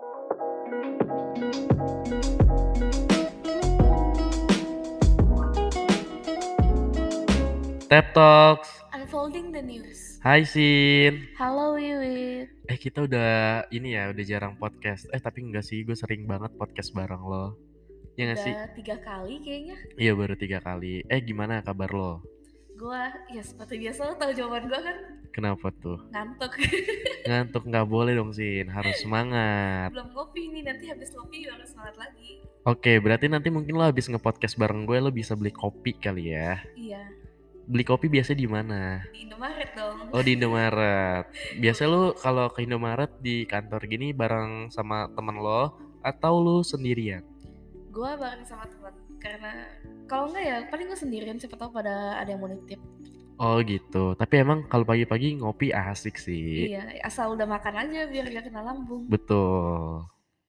Tap Talks. Unfolding the news. Hai Sin. Halo Wiwit. Kita udah udah jarang podcast. Tapi enggak sih, gue sering banget podcast bareng lo. Ya nggak sih? Udah 3 kali kayaknya. Iya, baru 3 kali. Gimana kabar lo? Gua ya seperti biasa, lo tau jawaban gua kan? Kenapa tuh? Ngantuk. Ngantuk nggak boleh dong Sin, harus semangat. Belum ngopi nih, nanti habis ngopi harus semangat lagi. Oke, berarti nanti mungkin lo habis nge-podcast bareng gue, lo bisa beli kopi kali ya. Iya. Beli kopi biasa di mana? Di Indomaret dong. Oh, di Indomaret. Biasa lo kalau ke Indomaret di kantor gini bareng sama temen lo atau lo sendirian? Gua bareng sama teman, karena kalau enggak ya paling gua sendirian, siapa tahu pada ada yang mau nitip. Oh gitu. Tapi emang kalau pagi-pagi ngopi asik sih. Iya, asal udah makan aja biar gak kena lambung. Betul.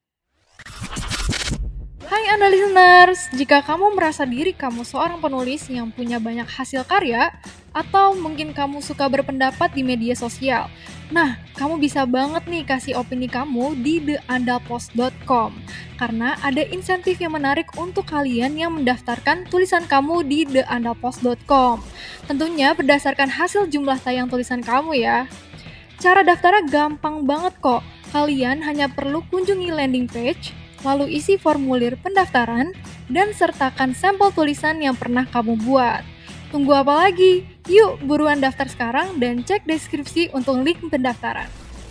Hai Anda listeners, jika kamu merasa diri kamu seorang penulis yang punya banyak hasil karya, atau mungkin kamu suka berpendapat di media sosial, nah, kamu bisa banget nih kasih opini kamu di theandalpost.com, karena ada insentif yang menarik untuk kalian yang mendaftarkan tulisan kamu di theandalpost.com. Tentunya berdasarkan hasil jumlah tayang tulisan kamu ya. Cara daftarnya gampang banget kok, kalian hanya perlu kunjungi landing page, lalu isi formulir pendaftaran, dan sertakan sampel tulisan yang pernah kamu buat. Tunggu apa lagi? Yuk buruan daftar sekarang dan cek deskripsi untuk link pendaftaran.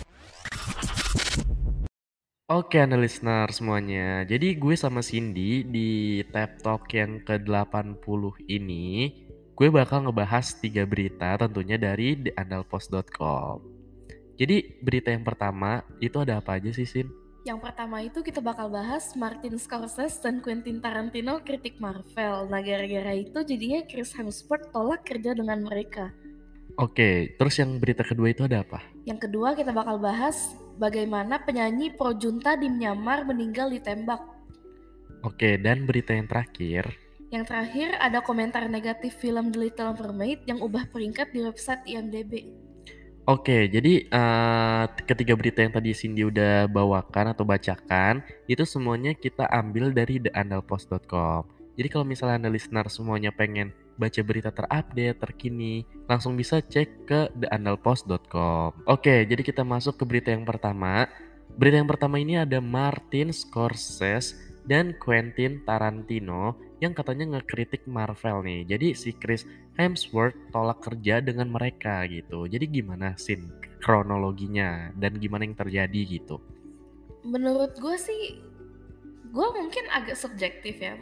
Oke, Anda listener semuanya. Jadi gue sama Cindy di Tap Talk yang ke-80 ini, gue bakal ngebahas 3 berita tentunya dari theandalpost.com. Jadi berita yang pertama itu ada apa aja sih, Sin? Yang pertama itu kita bakal bahas Martin Scorsese dan Quentin Tarantino kritik Marvel. Nah, gara-gara itu jadinya Chris Hemsworth tolak kerja dengan mereka. Oke, terus yang berita kedua itu ada apa? Yang kedua kita bakal bahas bagaimana penyanyi pro junta di Myanmar meninggal ditembak. Oke, dan berita yang terakhir? Yang terakhir ada komentar negatif film The Little Mermaid yang ubah peringkat di website IMDb. Oke, jadi ketiga berita yang tadi Cindy udah bawakan atau bacakan, itu semuanya kita ambil dari theandalpost.com. Jadi kalau misalnya Anda listener semuanya pengen baca berita terupdate, terkini, langsung bisa cek ke theandalpost.com. Oke, jadi kita masuk ke berita yang pertama. Berita yang pertama ini ada Martin Scorsese dan Quentin Tarantino yang katanya ngekritik Marvel nih. Jadi si Chris Hemsworth tolak kerja dengan mereka gitu. Jadi gimana Sin kronologinya dan gimana yang terjadi gitu? Menurut gue sih, gue mungkin agak subjektif ya.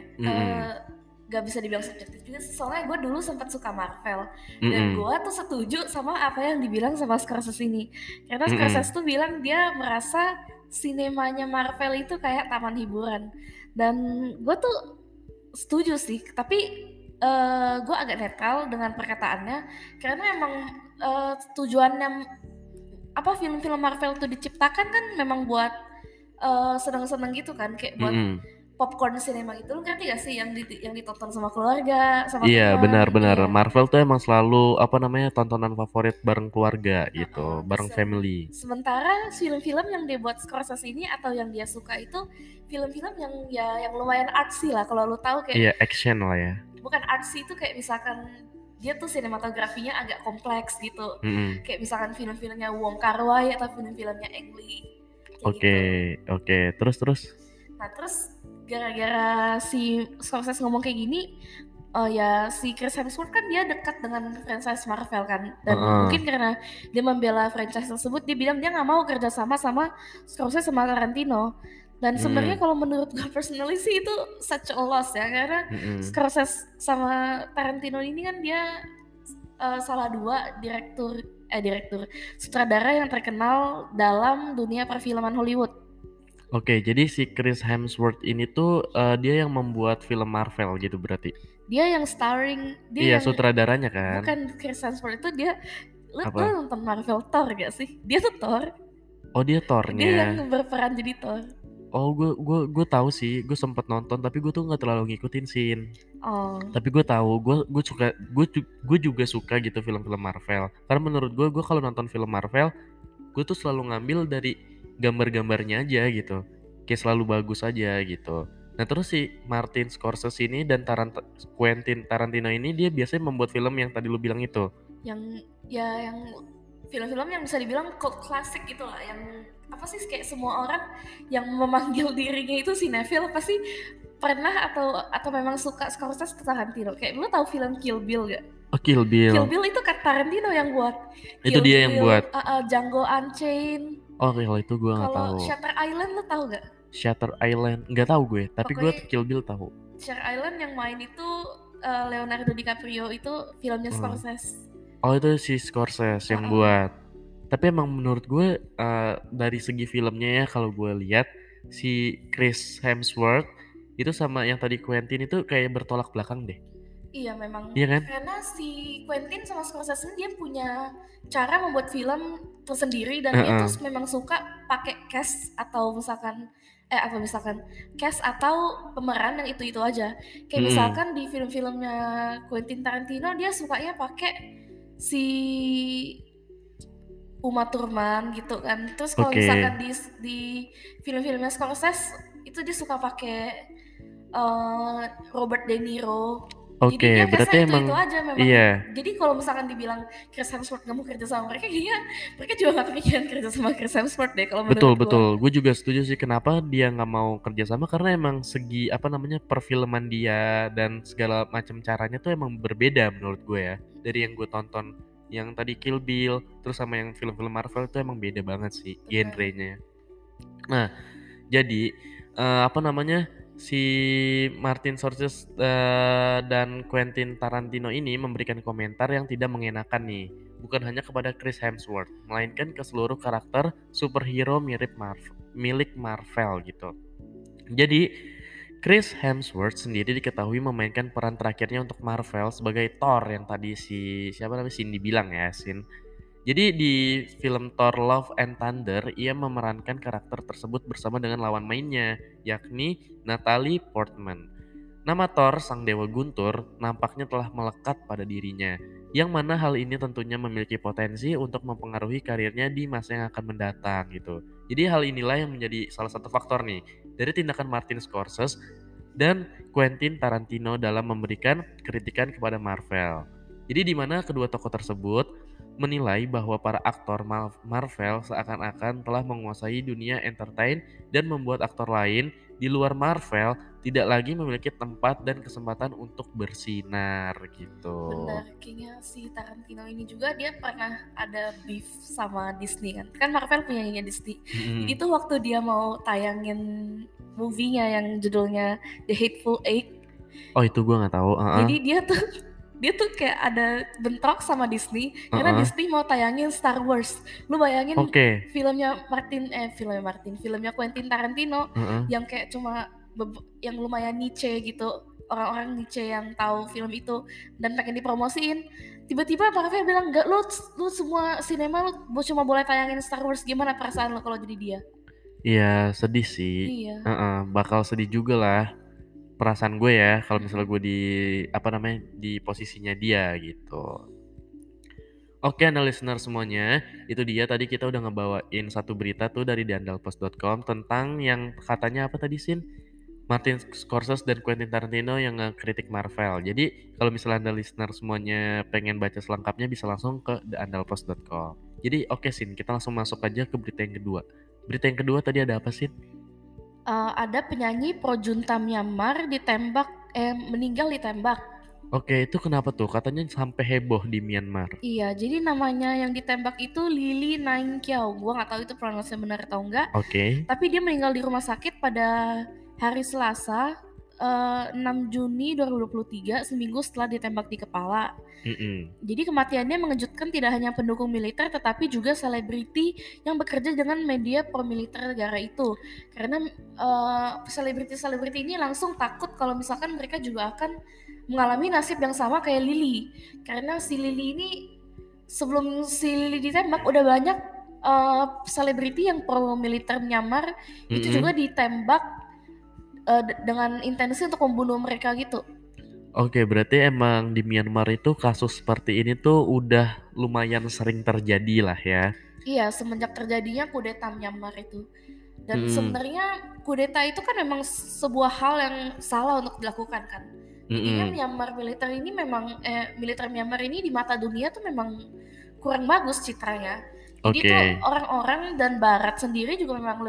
Gak bisa dibilang subjektif juga, soalnya gue dulu sempat suka Marvel. Dan gue tuh setuju sama apa yang dibilang sama Scorsese ini. Karena Scorsese tuh bilang dia merasa sinemanya Marvel itu kayak taman hiburan. Dan gue tuh setuju sih, tapi gue agak netral dengan perkataannya. Karena emang tujuannya film-film Marvel tuh diciptakan kan memang buat seneng-seneng gitu kan, kayak buat popcorn cinema gitu. Lu ngerti gak sih yang ditonton sama keluarga, sama teman? Iya, benar-benar. Iya. Marvel tuh emang selalu tontonan favorit bareng keluarga gitu, bareng family. Sementara film-film yang dia buat Scorsese ini atau yang dia suka itu film-film yang lumayan artsy lah, kalau lu tahu kayak. Iya, action lah ya. Bukan artsy itu kayak misalkan dia tuh sinematografinya agak kompleks gitu. Kayak misalkan film-filmnya Wong Kar-wai atau film-filmnya Ang Lee. Oke. Terus? Nah, terus gara-gara si Scorsese ngomong kayak gini, si Chris Hemsworth kan dia dekat dengan franchise Marvel kan, dan mungkin karena dia membela franchise tersebut, dia bilang dia nggak mau kerja sama Scorsese sama Tarantino. Dan sebenarnya kalau menurut gue personally sih itu such a loss ya, karena Scorsese sama Tarantino ini kan dia salah dua direktur sutradara yang terkenal dalam dunia perfilman Hollywood. Oke, jadi si Chris Hemsworth ini tuh dia yang membuat film Marvel gitu berarti? Dia yang starring, Iya, sutradaranya kan? Bukan Chris Hemsworth itu dia, lu nonton Marvel Thor gak sih? Dia tuh Thor. Oh, dia Thornya. Dia yang berperan jadi Thor. Oh, gue tahu sih, gue sempet nonton tapi gue tuh nggak terlalu ngikutin Sin. Oh. Tapi gue tahu, gue juga suka gitu film-film Marvel. Karena menurut gue kalau nonton film Marvel, gue tuh selalu ngambil dari gambar-gambarnya aja gitu. Kayak selalu bagus aja gitu. Nah terus si Martin Scorsese ini dan Quentin Tarantino ini dia biasanya membuat film yang tadi lu bilang itu. Yang film-film yang bisa dibilang cult classic gitu lah, yang apa sih, kayak semua orang yang memanggil dirinya itu sinetfil pasti pernah atau memang suka Scorsese atau Tarantino. Kayak lu tahu film Kill Bill gak? Oh, Kill Bill. Kill Bill itu kan Tarantino yang buat. Itu Kill dia yang Bill, buat. Django Unchained. Oh, kalau itu gue nggak tahu. Kalau Shutter Island lu tahu gak? Shutter Island nggak tahu gue, tapi gue Pokoknya Kill Bill tahu. Shutter Island yang main itu Leonardo DiCaprio, itu filmnya Scorsese. Oh, itu si Scorsese yang buat. Tapi emang menurut gue dari segi filmnya ya, kalau gue lihat si Chris Hemsworth itu sama yang tadi Quentin itu kayak bertolak belakang deh. Iya memang. Iya kan? Karena si Quentin sama Scorsese dia punya cara membuat film tersendiri, dan dia tuh memang suka pakai cast atau misalkan cast atau pemeran yang itu aja. Kayak misalkan di film-filmnya Quentin Tarantino dia sukanya pakai si Uma Thurman gitu kan. Terus kalau misalkan di film-filmnya Scorsese itu dia suka pakai Robert De Niro. Jadi dia berarti emang itu aja memang. Iya. Jadi kalau misalkan dibilang Chris Hemsworth gak mau kerja sama mereka, kayaknya mereka juga gak kepikiran kerja sama Chris Hemsworth deh kalau menurut gue. Betul. Gue juga setuju sih kenapa dia nggak mau kerja sama, karena emang segi perfilman dia dan segala macam caranya tuh emang berbeda menurut gue ya. Dari yang gue tonton yang tadi Kill Bill terus sama yang film-film Marvel itu emang beda banget sih genrenya. Nah, jadi si Martin Scorsese dan Quentin Tarantino ini memberikan komentar yang tidak mengenakan nih, bukan hanya kepada Chris Hemsworth, melainkan ke seluruh karakter superhero milik Marvel gitu. Jadi Chris Hemsworth sendiri diketahui memainkan peran terakhirnya untuk Marvel sebagai Thor yang tadi Cindy bilang ya, Sin. Jadi di film Thor Love and Thunder, ia memerankan karakter tersebut bersama dengan lawan mainnya, yakni Natalie Portman. Nama Thor, sang dewa guntur, nampaknya telah melekat pada dirinya, yang mana hal ini tentunya memiliki potensi untuk mempengaruhi karirnya di masa yang akan mendatang gitu. Jadi hal inilah yang menjadi salah satu faktor nih dari tindakan Martin Scorsese dan Quentin Tarantino dalam memberikan kritikan kepada Marvel. Jadi di mana kedua tokoh tersebut menilai bahwa para aktor Marvel seakan-akan telah menguasai dunia entertain dan membuat aktor lain di luar Marvel tidak lagi memiliki tempat dan kesempatan untuk bersinar gitu. Benar, kayaknya si Tarantino ini juga dia pernah ada beef sama Disney kan. Kan Marvel punyanya Disney. Jadi tuh waktu dia mau tayangin movie-nya yang judulnya The Hateful Eight. Oh, itu gue nggak tahu. Jadi dia tuh kayak ada bentrok sama Disney karena Disney mau tayangin Star Wars. Lu bayangin filmnya Quentin Tarantino yang kayak cuma yang lumayan niche gitu, orang-orang niche yang tahu film itu dan pengen dipromosiin. Tiba-tiba Marvel bilang enggak, lu semua sinema lu cuma boleh tayangin Star Wars. Gimana perasaan lu kalau jadi dia? Iya, sedih sih. Iya. Bakal sedih juga lah perasaan gue ya kalau misalnya gue di posisinya dia gitu. Oke, listener semuanya, itu dia tadi kita udah ngebawain satu berita tuh dari diandalpost.com tentang yang katanya apa tadi, Sin? Martin Scorsese dan Quentin Tarantino yang ngekritik Marvel. Jadi kalau misalnya Anda listener semuanya pengen baca selengkapnya bisa langsung ke diandalpost.com. Jadi oke, Sin, kita langsung masuk aja ke berita yang kedua. Berita yang kedua tadi ada apa, Sin? Ada penyanyi pro-junta Myanmar meninggal ditembak. Oke, itu kenapa tuh? Katanya sampai heboh di Myanmar. Iya, jadi namanya yang ditembak itu Lili Naing Kiao. Gua nggak tahu itu pronunciation benar atau enggak. Oke. Tapi dia meninggal di rumah sakit pada hari Selasa 6 Juni 2023, seminggu setelah ditembak di kepala. Jadi kematiannya mengejutkan tidak hanya pendukung militer tetapi juga selebriti yang bekerja dengan media pro-militer negara itu. Karena selebriti-selebriti ini langsung takut kalau misalkan mereka juga akan mengalami nasib yang sama kayak Lili. Karena si Lili ini sebelum si Lili ditembak udah banyak selebriti yang pro-militer Myanmar itu juga ditembak dengan intensi untuk membunuh mereka gitu. Oke, berarti emang di Myanmar itu kasus seperti ini tuh udah lumayan sering terjadi lah ya. Iya, semenjak terjadinya kudeta Myanmar itu. Dan Mm-mm. sebenarnya kudeta itu kan memang sebuah hal yang salah untuk dilakukan kan. Jadinya Mm-mm. Myanmar militer ini memang militer Myanmar ini di mata dunia tuh memang kurang bagus citranya. Jadi tuh Oke. orang-orang dan Barat sendiri juga memang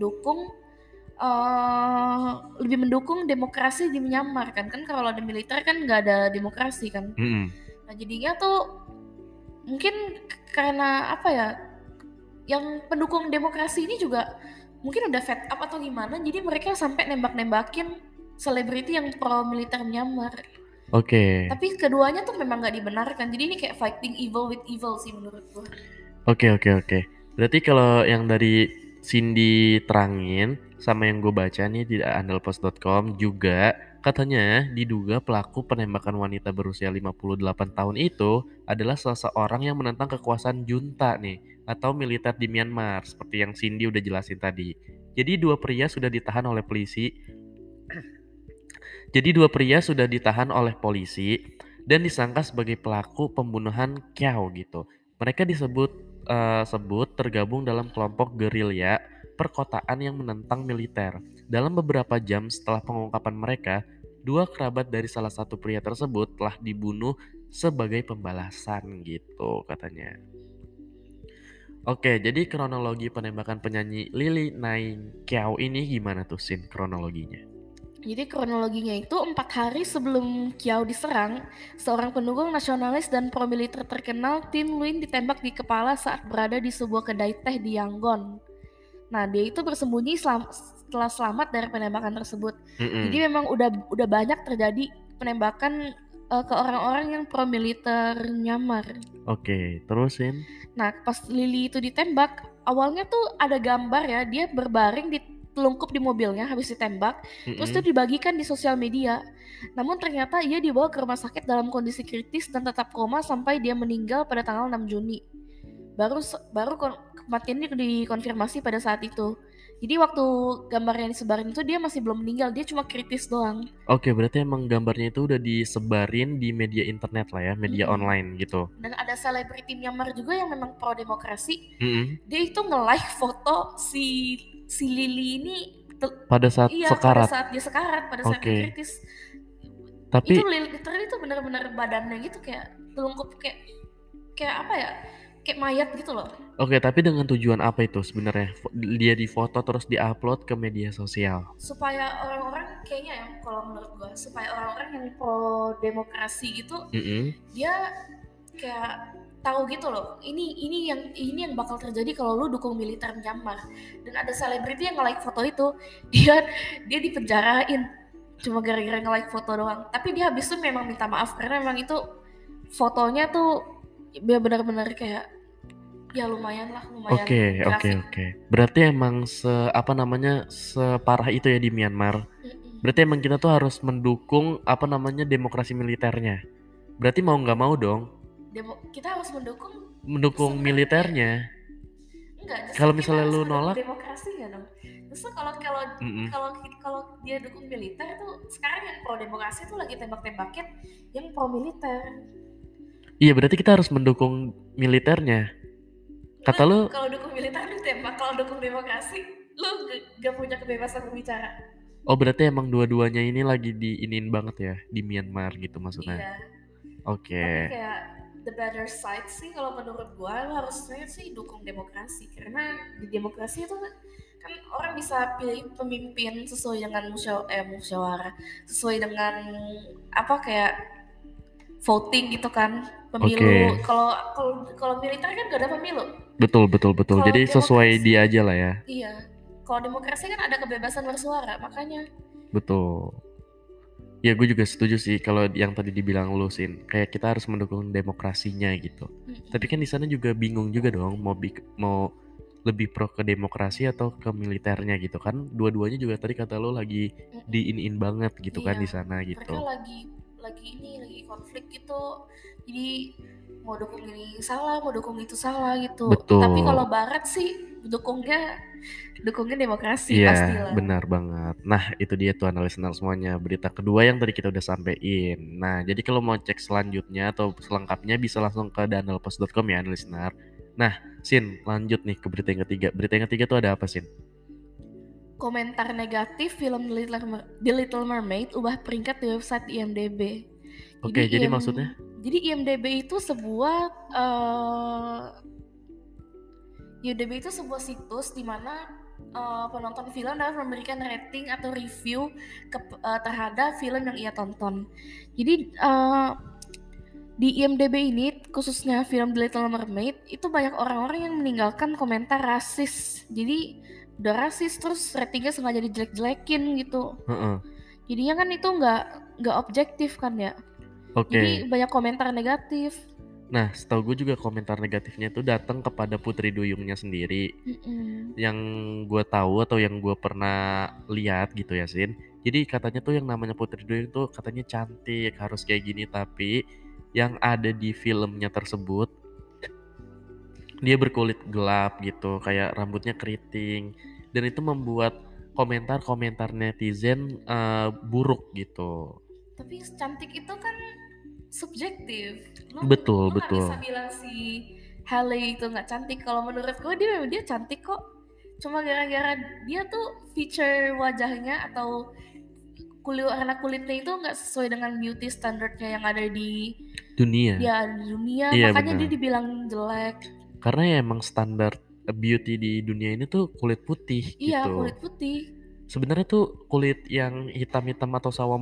lebih mendukung demokrasi di Myanmar kan kalau ada militer kan nggak ada demokrasi kan. Mm-mm. Nah jadinya tuh mungkin karena apa ya, yang pendukung demokrasi ini juga mungkin udah fed up atau gimana, jadi mereka sampai nembak-nembakin selebriti yang pro militer Myanmar. Oke. Tapi keduanya tuh memang nggak dibenarkan, jadi ini kayak fighting evil with evil sih menurut gue. Oke. Berarti kalau yang dari Cindy terangin sama yang gue baca nih di andalpost.com juga katanya diduga pelaku penembakan wanita berusia 58 tahun itu adalah seseorang yang menentang kekuasaan junta nih atau militer di Myanmar seperti yang Cindy udah jelasin tadi. Jadi dua pria sudah ditahan oleh polisi. Jadi dua pria sudah ditahan oleh polisi dan disangka sebagai pelaku pembunuhan Kiao gitu. Mereka sebut tergabung dalam kelompok gerilya perkotaan yang menentang militer. Dalam beberapa jam setelah pengungkapan mereka, dua kerabat dari salah satu pria tersebut telah dibunuh sebagai pembalasan gitu katanya. Oke, jadi kronologi penembakan penyanyi Lily Naing Kiao ini gimana tuh Sin kronologinya? Jadi kronologinya itu 4 hari sebelum Kiao diserang, seorang pendukung nasionalis dan pro militer terkenal Tin Luin ditembak di kepala saat berada di sebuah kedai teh di Yangon. Nah, dia itu bersembunyi setelah selamat dari penembakan tersebut. Jadi memang udah banyak terjadi penembakan ke orang-orang yang pro militer Myanmar. Oke, terusin. Nah, pas Lily itu ditembak, awalnya tuh ada gambar ya, dia berbaring telungkup di mobilnya habis ditembak, terus itu dibagikan di sosial media. Namun ternyata ia dibawa ke rumah sakit dalam kondisi kritis dan tetap koma sampai dia meninggal pada tanggal 6 Juni. Baru kematiannya dikonfirmasi pada saat itu. Jadi waktu gambarnya disebarin itu dia masih belum meninggal, dia cuma kritis doang. Oke, berarti emang gambarnya itu udah disebarin di media internet lah ya, media online gitu. Dan ada selebriti Myanmar juga yang memang pro demokrasi. Mm-mm. Dia itu nge-like foto si Lily ini Pada saat sekarat. pada saat dia sekarat, pada saat dia kritis. Tapi itu literally itu benar-benar badannya gitu kayak telungkup kayak apa ya? Kayak mayat gitu loh. Oke, tapi dengan tujuan apa itu sebenarnya? Dia difoto terus diupload ke media sosial. Supaya orang-orang kayaknya ya, kalau menurut gua, supaya orang-orang yang pro demokrasi gitu, dia kayak tahu gitu loh. Ini yang bakal terjadi kalau lu dukung militer Myanmar. Dan ada selebriti yang nge-like foto itu, dia dipenjarain cuma gara-gara nge-like foto doang. Tapi dia habis itu memang minta maaf karena memang itu fotonya tuh benar-benar kayak ya lumayan grafik. Oke. Berarti emang separah itu ya di Myanmar. Berarti emang kita tuh harus mendukung demokrasi militernya. Berarti mau nggak mau dong. Kita harus mendukung militernya. Enggak, kalau misalnya lu nolak demokrasi nggak dong? Justru kalau dia dukung militer tuh sekarang yang pro demokrasi tuh lagi tembak-tembakin yang pro militer. Iya, berarti kita harus mendukung militernya. Kata lu kalau dukung militer lu tembak, kalau dukung demokrasi lu gak punya kebebasan berbicara. Oh, berarti emang dua-duanya ini lagi diinin banget ya di Myanmar gitu maksudnya. Iya. Oke. Tapi kayak the better side sih kalau menurut gua lu harusnya sih dukung demokrasi, karena di demokrasi itu kan orang bisa pilih pemimpin sesuai dengan musyawarah, sesuai dengan apa kayak voting gitu kan, pemilu. Kalau militer kan gak ada pemilu. Betul. Jadi sesuai dia aja lah ya. Iya. Kalau demokrasi kan ada kebebasan bersuara, makanya. Betul. Ya gue juga setuju sih kalau yang tadi dibilang lu Sin, kayak kita harus mendukung demokrasinya gitu. Tapi kan di sana juga bingung juga dong mau lebih pro ke demokrasi atau ke militernya gitu kan. Dua-duanya juga tadi kata lu lagi diinin banget gitu kan di sana gitu. Mereka lagi konflik gitu. Jadi mau dukung ini salah, mau dukung itu salah gitu. Betul. Tapi kalau Barat sih dukungnya demokrasi pastilah. Iya, benar banget. Nah, itu dia tuh listener semuanya. Berita kedua yang tadi kita udah sampein. Nah, jadi kalau mau cek selanjutnya atau selengkapnya bisa langsung ke danalpost.com ya listener. Nah, Sin, lanjut nih ke berita yang ketiga. Berita yang ketiga tuh ada apa, Sin? Komentar negatif film The Little Mermaid ubah peringkat di website IMDb. Oke, jadi maksudnya? Jadi IMDb itu sebuah IMDb itu sebuah situs di mana penonton film dapat memberikan rating atau review terhadap film yang ia tonton. Jadi di IMDb ini, khususnya film The Little Mermaid, itu banyak orang-orang yang meninggalkan komentar rasis. Jadi udah rasis terus ratingnya sengaja dijelek-jelekin gitu. Jadinya kan itu nggak objektif kan ya. Jadi banyak komentar negatif. Nah, setahu gue juga komentar negatifnya itu datang kepada Putri Duyungnya sendiri. Yang gue tahu atau yang gue pernah lihat gitu ya, Sin. Jadi katanya tuh yang namanya Putri Duyung tuh katanya cantik, harus kayak gini, tapi yang ada di filmnya tersebut dia berkulit gelap gitu, kayak rambutnya keriting, dan itu membuat komentar-komentar netizen buruk gitu. Tapi cantik itu kan subjektif. Betul. Gak bisa bilang si Halle itu nggak cantik. Kalau menurut gue dia cantik kok. Cuma gara-gara dia tuh feature wajahnya atau warna kulitnya itu nggak sesuai dengan beauty standardnya yang ada di dunia. Iya, makanya benar. Dia dibilang jelek. Karena ya emang standar beauty di dunia ini tuh kulit putih gitu. Iya, kulit putih. Sebenarnya tuh kulit yang hitam-hitam atau sawo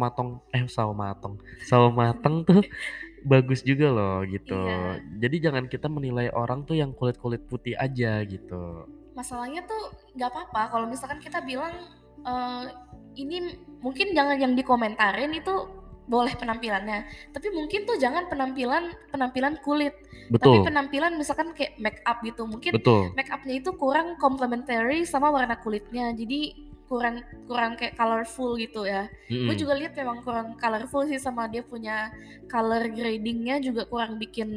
matang tuh bagus juga loh gitu. Iya. Jadi jangan kita menilai orang tuh yang kulit putih aja gitu. Masalahnya tuh nggak apa-apa kalau misalkan kita bilang ini mungkin jangan yang dikomentarin itu boleh penampilannya, tapi mungkin tuh jangan penampilan kulit. Betul. Tapi penampilan misalkan kayak make up gitu, mungkin make upnya itu kurang complementary sama warna kulitnya, jadi kurang kayak colorful gitu ya. Gue juga lihat memang kurang colorful sih, sama dia punya color gradingnya juga kurang bikin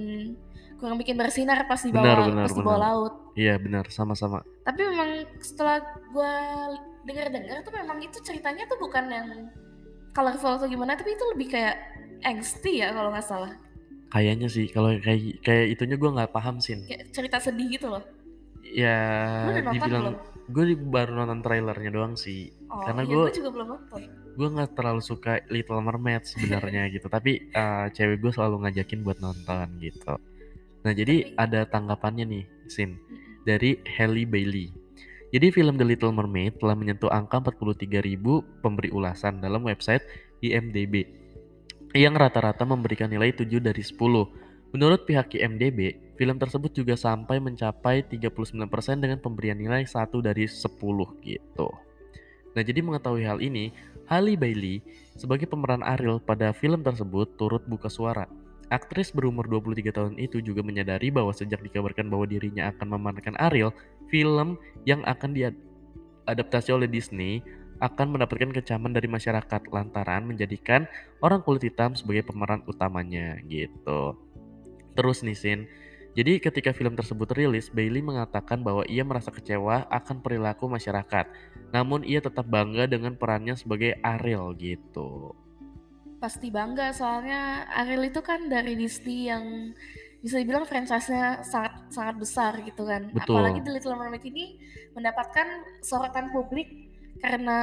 bersinar pas di bawah laut. Iya benar, sama-sama. Tapi memang setelah gue dengar tuh memang itu ceritanya tuh bukan yang colorful atau gimana, tapi itu lebih kayak angsty ya kalau nggak salah. Kayaknya sih, kalau kayak itunya gue nggak paham sih. Kayak cerita sedih gitu loh. Ya, dibilang gue baru nonton trailernya doang sih. Karena gue juga belum nonton. Gue nggak terlalu suka Little Mermaid sebenarnya gitu, tapi cewek gue selalu ngajakin buat nonton gitu. Nah jadi ada tanggapannya nih, Sin, dari Halle Bailey. Jadi film The Little Mermaid telah menyentuh angka 43.000 pemberi ulasan dalam website IMDb yang rata-rata memberikan nilai 7 dari 10. Menurut pihak IMDb, film tersebut juga sampai mencapai 39% dengan pemberian nilai 1 dari 10 gitu. Nah jadi mengetahui hal ini, Halle Bailey sebagai pemeran Ariel pada film tersebut turut buka suara. Aktris berumur 23 tahun itu juga menyadari bahwa sejak dikabarkan bahwa dirinya akan memerankan Ariel, film yang akan diadaptasi oleh Disney akan mendapatkan kecaman dari masyarakat lantaran menjadikan orang kulit hitam sebagai pemeran utamanya gitu. Terus nih Sin, jadi ketika film tersebut rilis, Bailey mengatakan bahwa ia merasa kecewa akan perilaku masyarakat. Namun ia tetap bangga dengan perannya sebagai Ariel gitu. Pasti bangga, soalnya Ariel itu kan dari Disney yang bisa dibilang franchise-nya sangat besar gitu kan. Betul. Apalagi The Little Mermaid ini mendapatkan sorotan publik karena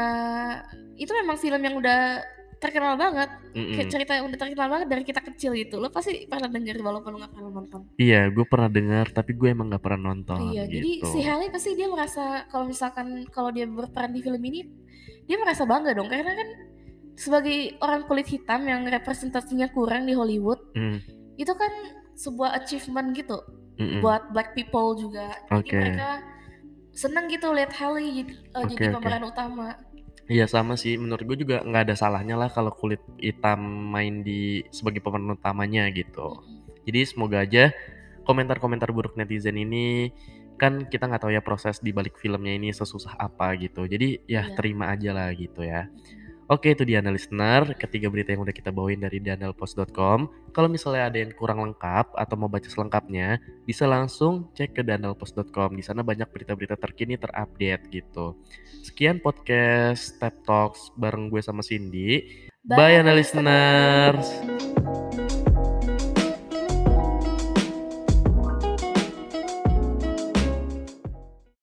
itu memang film yang udah terkenal banget. Kayak cerita yang udah terkenal banget dari kita kecil gitu. Lo pasti pernah denger walaupun lo gak pernah nonton. Iya, gue pernah dengar tapi gue emang gak pernah nonton. Iya, gitu. Jadi si Halle pasti dia merasa kalau dia berperan di film ini, dia merasa bangga dong, karena kan sebagai orang kulit hitam yang representasinya kurang di Hollywood, itu kan sebuah achievement gitu buat black people juga. Jadi mereka seneng gitu lihat Halle jadi pemeran utama. Iya sama sih, menurut gue juga nggak ada salahnya lah kalau kulit hitam main sebagai pemeran utamanya gitu. Jadi semoga aja komentar-komentar buruk netizen ini, kan kita nggak tahu ya proses di balik filmnya ini sesusah apa gitu. Jadi ya terima aja lah gitu ya. Oke, itu dia listener, ketiga berita yang udah kita bawain dari dandalpost.com. Kalau misalnya ada yang kurang lengkap atau mau baca selengkapnya, bisa langsung cek ke dandalpost.com. Di sana banyak berita-berita terkini terupdate gitu. Sekian podcast Step Talks bareng gue sama Cindy. Bye listeners.